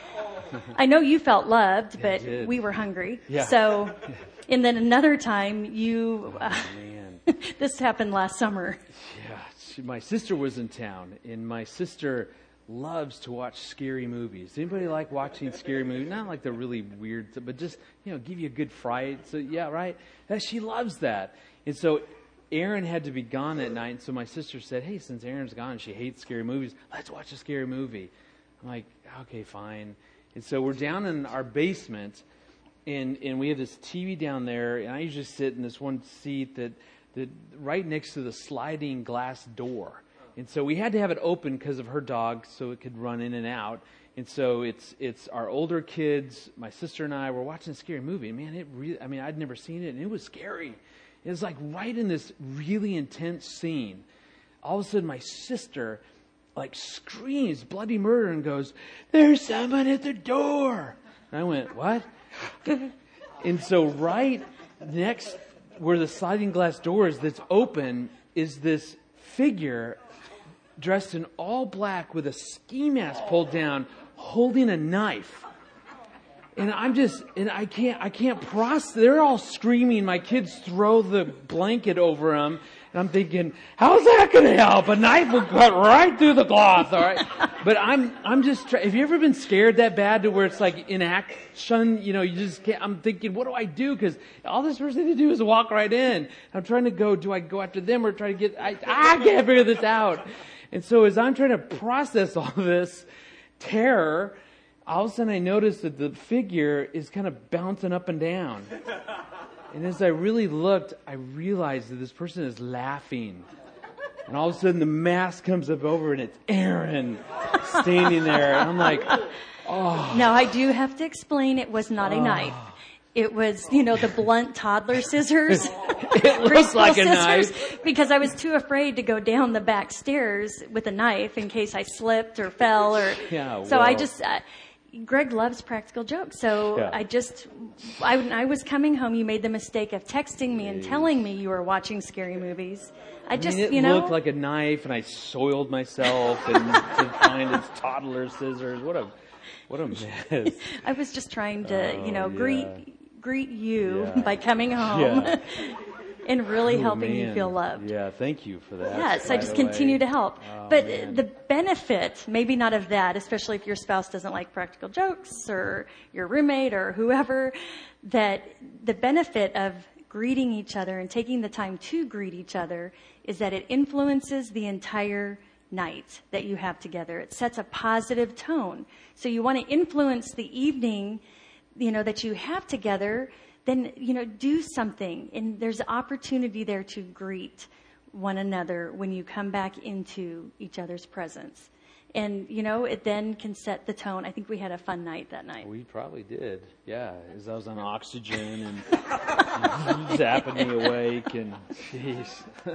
S3: I know you felt loved, but
S1: yeah,
S3: we were hungry.
S1: Yeah.
S3: So, and then another time you, uh,
S1: Oh, man.
S3: this happened last summer.
S1: Yeah, she, my sister was in town, and my sister loves to watch scary movies. Anybody like watching scary movies? Not like the really weird, but just, you know, give you a good fright. So, yeah, right? Yeah, she loves that. And so Aaron had to be gone that night, and so my sister said, hey, since Aaron's gone and she hates scary movies, let's watch a scary movie. I'm like, okay, fine. And so we're down in our basement, and, and we have this T V down there, and I usually sit in this one seat that, that right next to the sliding glass door. And so we had to have it open because of her dog so it could run in and out. And so it's it's our older kids, my sister and I, were watching a scary movie. Man, it really, I mean, I'd never seen it, and it was scary. It was like right in this really intense scene. All of a sudden, my sister like screams bloody murder and goes, there's someone at the door. And I went, what? And so right next where the sliding glass door is that's open is this figure dressed in all black with a ski mask pulled down, holding a knife. And I'm just, and I can't, I can't process. They're all screaming. My kids throw the blanket over them. And I'm thinking, how's that going to help? A knife will cut right through the cloth, all right? But I'm, I'm just, try- have you ever been scared that bad to where it's like in action, you know, you just can't, I'm thinking, what do I do? Because all this person has to do is walk right in. I'm trying to go, do I go after them or try to get, I, I can't figure this out. And so as I'm trying to process all this terror, all of a sudden I notice that the figure is kind of bouncing up and down. And as I really looked, I realized that this person is laughing. And all of a sudden the mask comes up over and it's Aaron standing there. And I'm like, oh.
S3: Now I do have to explain it was not a
S1: Oh.
S3: knife. It was, you know, the blunt toddler scissors.
S1: It looks like a knife.
S3: Because I was too afraid to go down the back stairs with a knife in case I slipped or fell or.
S1: Yeah,
S3: so I
S1: well.
S3: just. Uh, Greg loves practical jokes, so
S1: Yeah.
S3: I just, I, when I was coming home, you made the mistake of texting me and telling me you were watching scary movies. I just,
S1: I mean, it
S3: you know.
S1: looked like a knife, and I soiled myself and to find its toddler scissors. What a, what a mess.
S3: I was just trying to,
S1: Oh,
S3: you know,
S1: yeah.
S3: greet greet you
S1: Yeah.
S3: by coming home
S1: Yeah.
S3: and really
S1: Oh,
S3: helping you
S1: man.
S3: feel loved.
S1: Yeah, thank you for that.
S3: Yes,
S1: by
S3: I just
S1: the
S3: continue
S1: way.
S3: to help.
S1: Oh,
S3: but
S1: man.
S3: the benefit, maybe not of that, especially if your spouse doesn't like practical jokes or your roommate or whoever, that the benefit of greeting each other and taking the time to greet each other is that it influences the entire night that you have together. It sets a positive tone. So you want to influence the evening, you know, that you have together, then, you know, do something. And there's opportunity there to greet one another when you come back into each other's presence. And, you know, it then can set the tone. I think we had a fun night that night.
S1: We probably did. Yeah, as I was on oxygen and zapping me awake and jeez.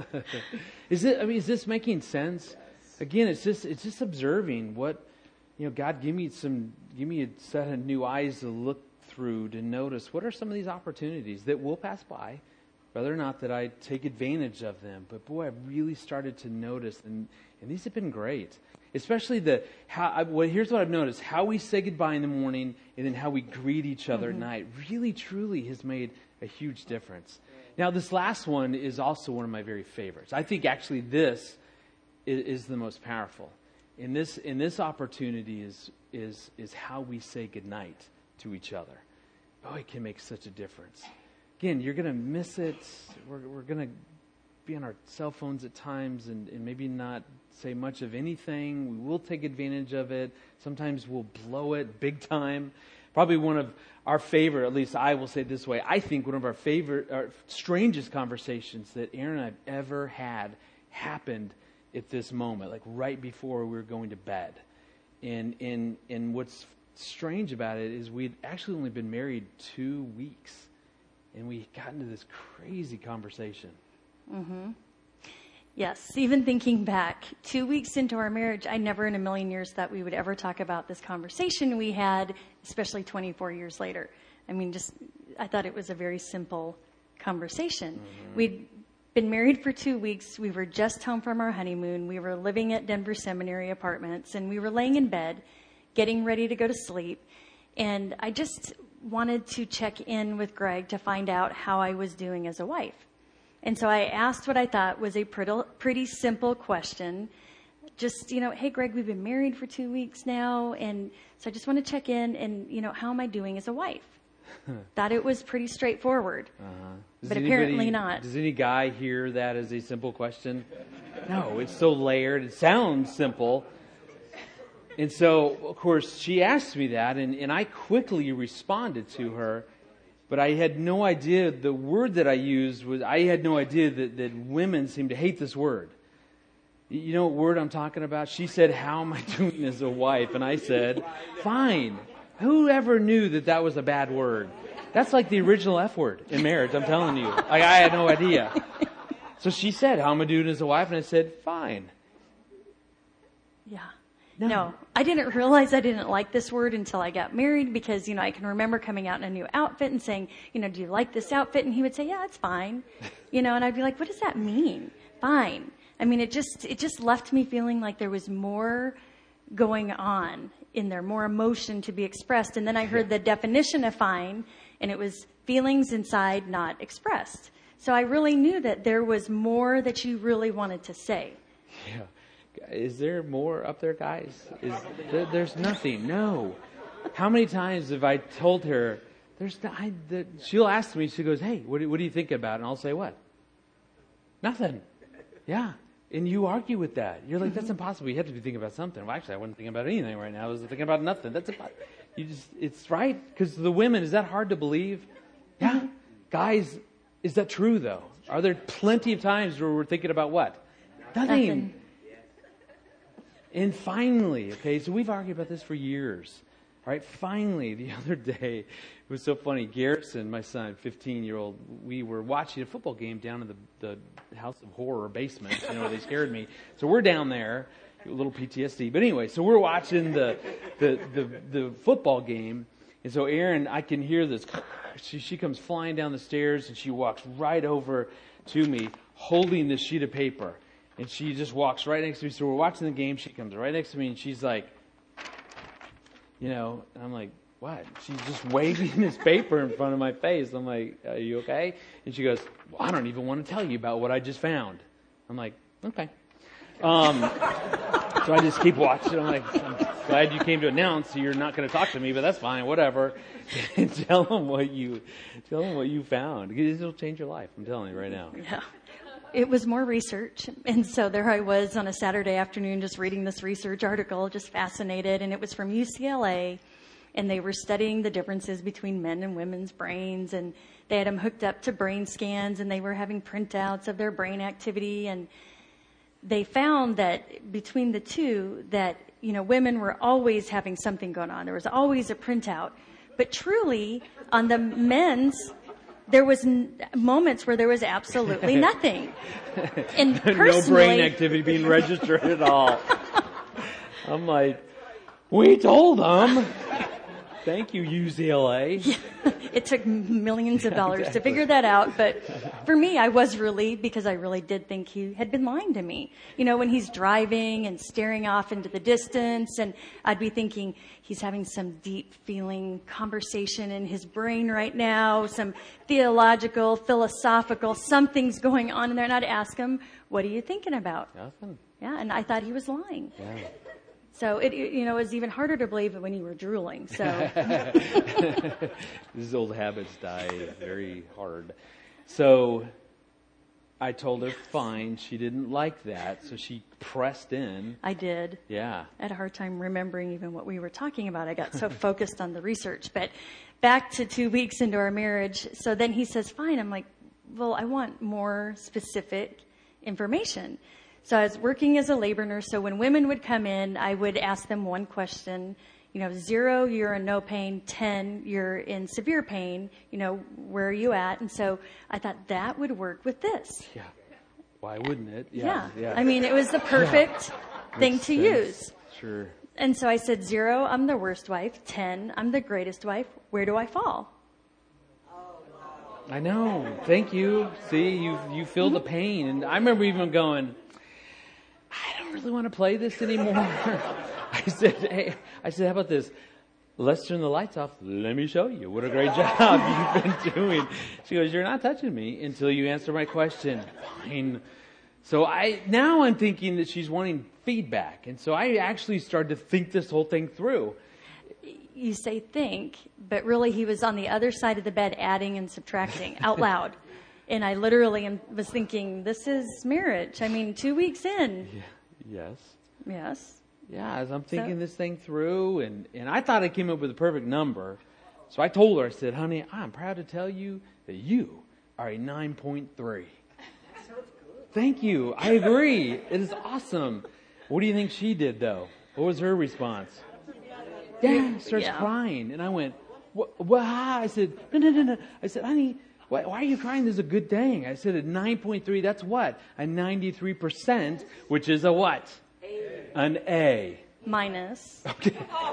S1: Is it, I mean, is this making sense? Again, it's just, it's just observing what, you know, God, give me some, give me a set of new eyes to look through to notice what are some of these opportunities that will pass by, whether or not that I take advantage of them. But boy, I've really started to notice, and, and these have been great. Especially the, how, I, well, here's what I've noticed, how we say goodbye in the morning and then how we greet each other
S3: Mm-hmm.
S1: at night really, truly has made a huge difference. Now, this last one is also one of my very favorites. I think actually this is, is the most powerful. And this, and this opportunity is, is, is how we say goodnight to each other. Oh, it can make such a difference. Again, you're going to miss it. We're, we're going to be on our cell phones at times and, and maybe not say much of anything. We will take advantage of it. Sometimes we'll blow it big time. Probably one of our favorite, at least I will say it this way, I think one of our favorite, our strangest conversations that Aaron and I've ever had happened at this moment, like right before we were going to bed. And, and, and what's strange about it is we'd actually only been married two weeks. And we got into this crazy conversation.
S3: Mm-hmm. Yes, even thinking back, two weeks into our marriage, I never in a million years thought we would ever talk about this conversation we had, especially twenty-four years later. I mean, just, I thought it was a very simple conversation. Mm-hmm. We'd been married for two weeks. We were just home from our honeymoon. We were living at Denver Seminary Apartments, and we were laying in bed, getting ready to go to sleep. And I just wanted to check in with Greg to find out how I was doing as a wife. And so I asked what I thought was a pretty, pretty simple question. Just, you know, hey, Greg, we've been married for two weeks now. And so I just want to check in and, you know, how am I doing as a wife? Thought it was pretty straightforward.
S1: Uh-huh.
S3: But
S1: anybody,
S3: apparently not.
S1: Does any guy hear that as a simple question? No, it's so layered. It sounds simple. And so, of course, she asked me that, and, and I quickly responded to her. But I had no idea, the word that I used was, I had no idea that, that women seem to hate this word. You know what word I'm talking about? She said, how am I doing as a wife? And I said, fine. Whoever knew that that was a bad word? That's like the original F word in marriage, I'm telling you. Like, I had no idea. So she said, how am I doing as a wife? And I said, fine.
S3: Yeah.
S1: No.
S3: No, I didn't realize I didn't like this word until I got married because, you know, I can remember coming out in a new outfit and saying, you know, do you like this outfit? And he would say, yeah, it's fine. You know, and I'd be like, what does that mean? Fine. I mean, it just, it just left me feeling like there was more going on in there, more emotion to be expressed. And then I heard the definition of fine, and it was feelings inside not expressed. So I really knew that there was more that you really wanted to say.
S1: Yeah. Is there more up there, guys? Is there, there's nothing. No. How many times have I told her, there's not, I, the, she'll ask me, she goes, hey, what do, what do you think about it? And I'll say, what? Nothing. Yeah. And you argue with that. You're like, that's impossible. You have to be thinking about something. Well, actually, I wasn't thinking about anything right now. I was thinking about nothing. That's impossible. You just, it's right. Because the women, is that hard to believe? Yeah. Guys, is that true, though? Are there plenty of times where we're thinking about what? Nothing.
S3: Nothing.
S1: And finally, okay, so we've argued about this for years. All right, finally, the other day, it was so funny. Garrison, my son, fifteen-year-old, we were watching a football game down in the, the House of Horror basement. You know, they scared me. So we're down there, a little P T S D. But anyway, so we're watching the the the, the football game. And so Erin, I can hear this. She, she comes flying down the stairs, and she walks right over to me, holding this sheet of paper. And she just walks right next to me. So we're watching the game. She comes right next to me, and she's like, you know, and I'm like, what? She's just waving this paper in front of my face. I'm like, are you okay? And she goes, well, I don't even want to tell you about what I just found. I'm like, okay. Um, so I just keep watching. I'm like, I'm glad you came to announce so you're not going to talk to me, but that's fine, whatever. Tell them what you, tell them what you found. It'll change your life. I'm telling you right now.
S3: Yeah. It was more research. And so there I was on a Saturday afternoon just reading this research article, just fascinated. And it was from U C L A. And they were studying the differences between men and women's brains. And they had them hooked up to brain scans. And they were having printouts of their brain activity. And they found that between the two, that, you know, women were always having something going on. There was always a printout. But truly, on the men's, there was n- moments where there was absolutely nothing. And personally,
S1: no brain activity being registered at all. I'm like, we told them. Thank you, U C L A.
S3: Yeah, it took millions of dollars exactly. to figure that out. But for me, I was relieved because I really did think he had been lying to me. You know, when he's driving and staring off into the distance, and I'd be thinking he's having some deep feeling conversation in his brain right now, some theological, philosophical, something's going on in there. And I'd ask him, what are you thinking about?
S1: Nothing.
S3: Yeah, and I thought he was lying.
S1: Yeah.
S3: So it, you know, it was even harder to believe it when you were drooling. So
S1: these old habits die very hard. So I told her, fine. She didn't like that, so she pressed in.
S3: I did.
S1: Yeah.
S3: I had a hard time remembering even what we were talking about. I got so focused on the research. But back to two weeks into our marriage. So then he says, fine. I'm like, well, I want more specific information. So I was working as a labor nurse. So when women would come in, I would ask them one question. You know, zero, you're in no pain. Ten, you're in severe pain. You know, where are you at? And so I thought that would work with this.
S1: Yeah. Why wouldn't it?
S3: Yeah.
S1: Yeah. yeah.
S3: I mean, it was the perfect yeah. thing
S1: Makes
S3: to
S1: sense.
S3: use.
S1: Sure.
S3: And so I said, zero, I'm the worst wife. Ten, I'm the greatest wife. Where do I fall?
S1: I know. Thank you. See, you you feel the pain. And I remember even going, I don't really want to play this anymore. I said, hey, I said, how about this? Let's turn the lights off. Let me show you. What a great job you've been doing. She goes, you're not touching me until you answer my question. Fine. So I, now I'm thinking that she's wanting feedback. And so I actually started to think this whole thing through.
S3: You say think, but really he was on the other side of the bed adding and subtracting out loud. And I literally am, was thinking, this is marriage. I mean, two weeks in.
S1: Yeah. Yes.
S3: Yes.
S1: Yeah, as I'm thinking
S3: so,
S1: this thing through, and, and I thought I came up with a perfect number. So I told her, I said, honey, I'm proud to tell you that you are a nine point three. That sounds good. Thank you. I agree. It is awesome. What do you think she did, though? What was her response? Yeah, starts
S3: yeah.
S1: crying. And I went, what? what? I said, no, no, no, no. I said, honey, why, why are you crying? This is a good thing. I said, at nine point three, that's what? A ninety-three percent, which is a what? A. An A.
S3: Minus.
S1: Okay.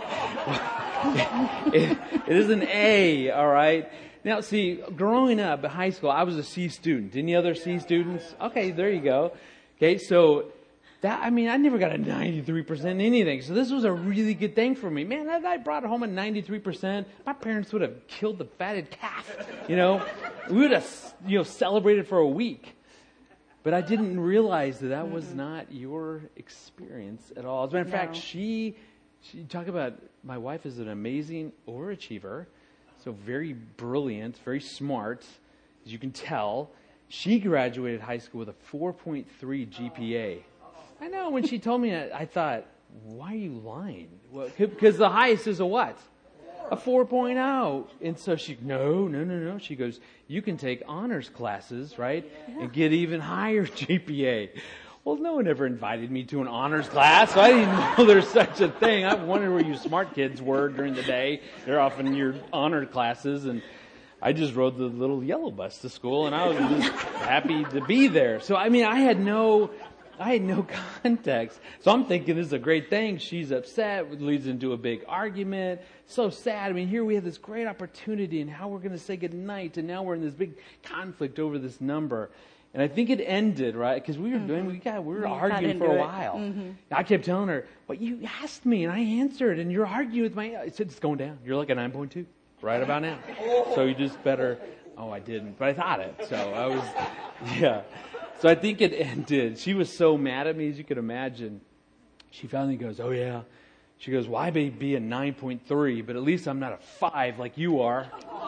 S1: it, it is an A, all right? Now, see, growing up at high school, I was a C student. Any other C students? Okay, there you go. Okay, so that, I mean, I never got a ninety-three percent in anything. So this was a really good thing for me. Man, if I brought home a ninety-three percent, my parents would have killed the fatted calf, you know? We would have, you know, celebrated for a week. But I didn't realize that that mm-hmm. was not your experience at all. As a matter of no. fact, she, she, talk about, my wife is an amazing overachiever. So very brilliant, very smart, as you can tell. She graduated high school with a four point three G P A. I know, when she told me that, I thought, why are you lying? Well, because the highest is a what? A four point oh. And so she, no, no, no, no. She goes, you can take honors classes, right? Yeah. And get even higher G P A. Well, no one ever invited me to an honors class, so I didn't know there's such a thing. I wondered where you smart kids were during the day. They're often in your honor classes, and I just rode the little yellow bus to school, and I was just happy to be there. So, I mean, I had no, I had no context. So I'm thinking this is a great thing. She's upset. It leads into a big argument. So sad. I mean, here we have this great opportunity, and how we're going to say goodnight, and now we're in this big conflict over this number. And I think it ended, right? Because we were doing, we got, we were we arguing for a while. Mm-hmm. I kept telling her, "But you asked me, and I answered, and you're arguing with my." I said, "It's going down. You're like a nine point two right about now. So you just better." Oh, I didn't, but I thought it. So I was, yeah. So I think it ended. She was so mad at me, as you could imagine. She finally goes, "Oh yeah." She goes, "Well, I may be a nine point three, but at least I'm not a five like you are."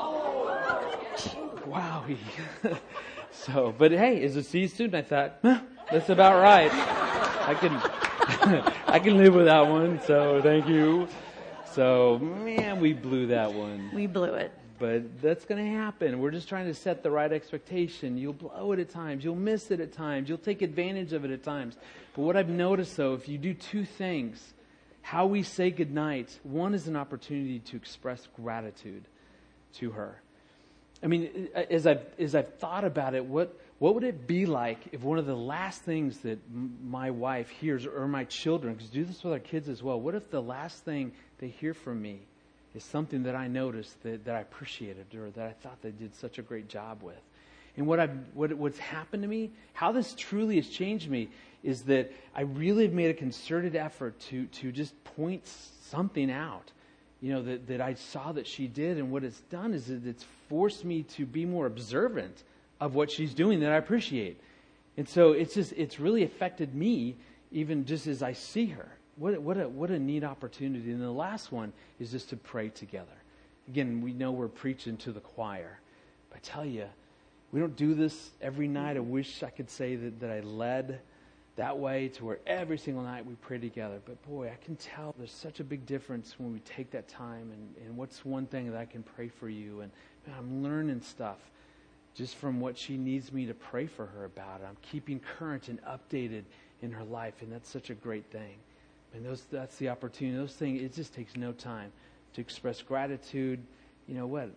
S1: Wow. So, but hey, as a C student, I thought, huh, that's about right. I can, I can live with that one. So, thank you. So, man, we blew that one.
S3: We blew it.
S1: But that's going to happen. We're just trying to set the right expectation. You'll blow it at times. You'll miss it at times. You'll take advantage of it at times. But what I've noticed, though, if you do two things, how we say goodnight, one is an opportunity to express gratitude to her. I mean, as I've, as I've thought about it, what, what would it be like if one of the last things that m- my wife hears, or my children, because do this with our kids as well, what if the last thing they hear from me is something that I noticed that, that I appreciated, or that I thought they did such a great job with? And what I've, what, what's happened to me, how this truly has changed me, is that I really have made a concerted effort to, to just point something out. You know, that, that I saw that she did, and what it's done is that it's forced me to be more observant of what she's doing that I appreciate. And so it's just, it's really affected me even just as I see her. What, what a, what a neat opportunity. And the last one is just to pray together. Again, we know we're preaching to the choir, but I tell you, we don't do this every night. I wish I could say that, that I led that way to where every single night we pray together. But boy, I can tell there's such a big difference when we take that time. And, and what's one thing that I can pray for you? And man, I'm learning stuff just from what she needs me to pray for her about. I'm keeping current and updated in her life. And that's such a great thing. And those, that's the opportunity. Those things, it just takes no time to express gratitude. You know what?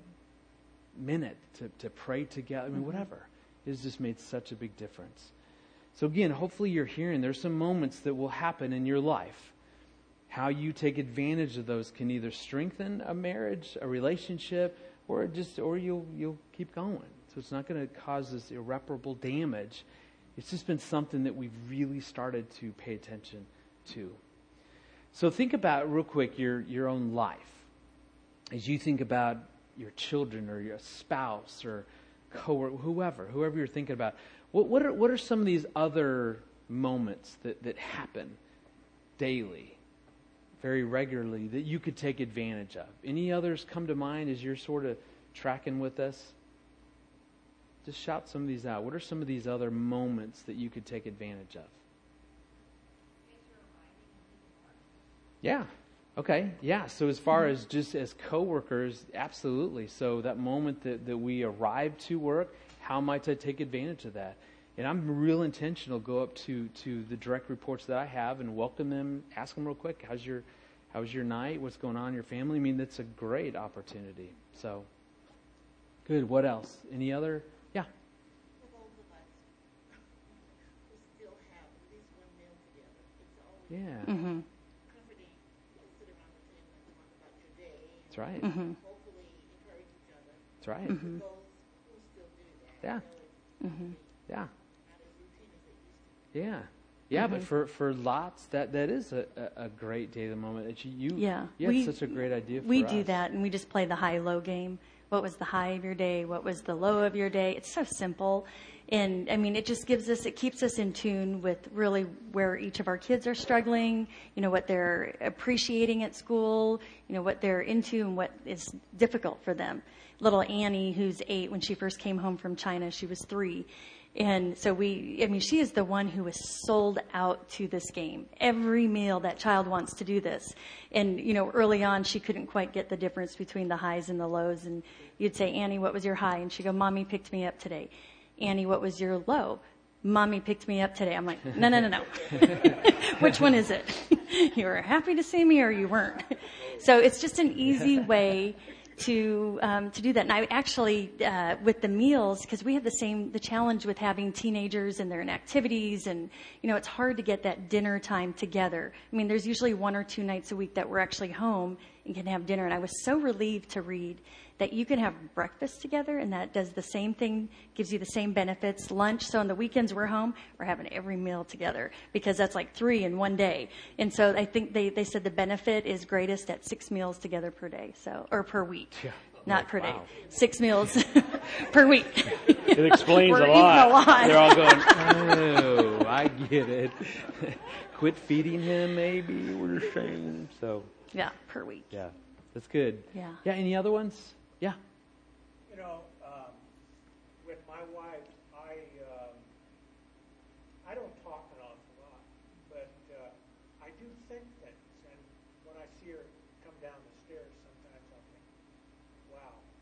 S1: Minute to, to pray together. I mean, whatever. It's just made such a big difference. So again, hopefully you're hearing there's some moments that will happen in your life. How you take advantage of those can either strengthen a marriage, a relationship, or just or you'll you'll keep going. So it's not going to cause this irreparable damage. It's just been something that we've really started to pay attention to. So think about real quick your your own life. As you think about your children or your spouse or coworker, whoever, whoever you're thinking about. What, what are what are some of these other moments that, that happen daily, very regularly, that you could take advantage of? Any others come to mind as you're sort of tracking with us? Just shout some of these out. What are some of these other moments that you could take advantage of? Yeah. Okay. Yeah. So as far as just as coworkers, absolutely. So that moment that, that we arrive to work, how might I take advantage of that? And I'm real intentional. Go up to, to the direct reports that I have and welcome them. Ask them real quick. How's your How's your night? What's going on in your family? I mean, that's a great opportunity. So, good. What else? Any other? Yeah.
S4: For those of us who still have at least one meal together, it's always
S1: yeah.
S3: Mm-hmm.
S4: comforting to sit around the table and talk about your day. And
S1: That's right.
S3: Mm-hmm.
S4: hopefully encourage each other.
S1: That's right.
S3: Mm-hmm.
S4: For those who still do that.
S1: Yeah.
S4: I know it's
S3: Mm-hmm.
S1: Yeah.
S4: not as routine as it used to be.
S1: Yeah. Yeah,
S3: Mm-hmm.
S1: but for, for lots, that, that is a, a, a great day of the moment. That you, you,
S3: Yeah.
S1: you had
S3: We-
S1: such a great idea for
S3: We
S1: us.
S3: do that, and we just play the high-low game. What was the high of your day? What was the low of your day? It's so simple. And I mean, it just gives us, it keeps us in tune with really where each of our kids are struggling, you know, what they're appreciating at school, you know, what they're into and what is difficult for them. Little Annie, who's eight, when she first came home from China, she was three. And so we, I mean, she is the one who was sold out to this game. Every meal that child wants to do this. And, you know, early on, she couldn't quite get the difference between the highs and the lows. And you'd say, Annie, what was your high? And she'd go, Mommy picked me up today. Annie, what was your low? Mommy picked me up today. I'm like, no, no, no, no. Which one is it? You were happy to see me or you weren't? So it's just an easy way to um, to do that. And I actually, uh, with the meals, because we have the same, the challenge with having teenagers and they're in activities and, you know, it's hard to get that dinner time together. I mean, there's usually one or two nights a week that we're actually home and can have dinner. And I was so relieved to read that you can have breakfast together and that does the same thing, gives you the same benefits. Lunch, so on the weekends we're home, we're having every meal together because that's like three in one day. And so I think they, they said the benefit is greatest at six meals together per day, so or per week.
S5: Yeah.
S3: Not per
S5: Wow.
S3: day. Six meals per week.
S5: It explains
S3: We're
S5: a
S3: eating
S5: lot.
S3: a lot.
S1: They're all going, oh, I get it. Quit feeding him, maybe, we're saying. So,
S3: Yeah, per week.
S1: yeah, that's good.
S3: Yeah.
S1: Yeah, any other ones? Yeah.
S6: You know, um, with my wife, I um, I don't talk an awful lot, but uh, I do think things. And when I see her come down the stairs, sometimes I think, "Wow,